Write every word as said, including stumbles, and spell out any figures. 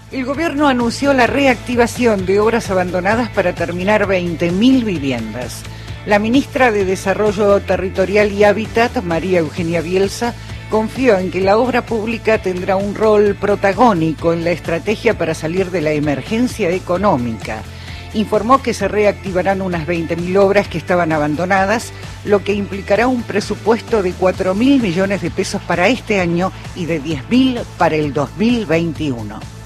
El gobierno anunció la reactivación de obras abandonadas para terminar veinte mil viviendas. La ministra de Desarrollo Territorial y Hábitat, María Eugenia Bielsa, confió en que la obra pública tendrá un rol protagónico en la estrategia para salir de la emergencia económica. Informó que se reactivarán unas veinte mil obras que estaban abandonadas, lo que implicará un presupuesto de cuatro mil millones de pesos para este año y de diez mil para el dos mil veintiuno.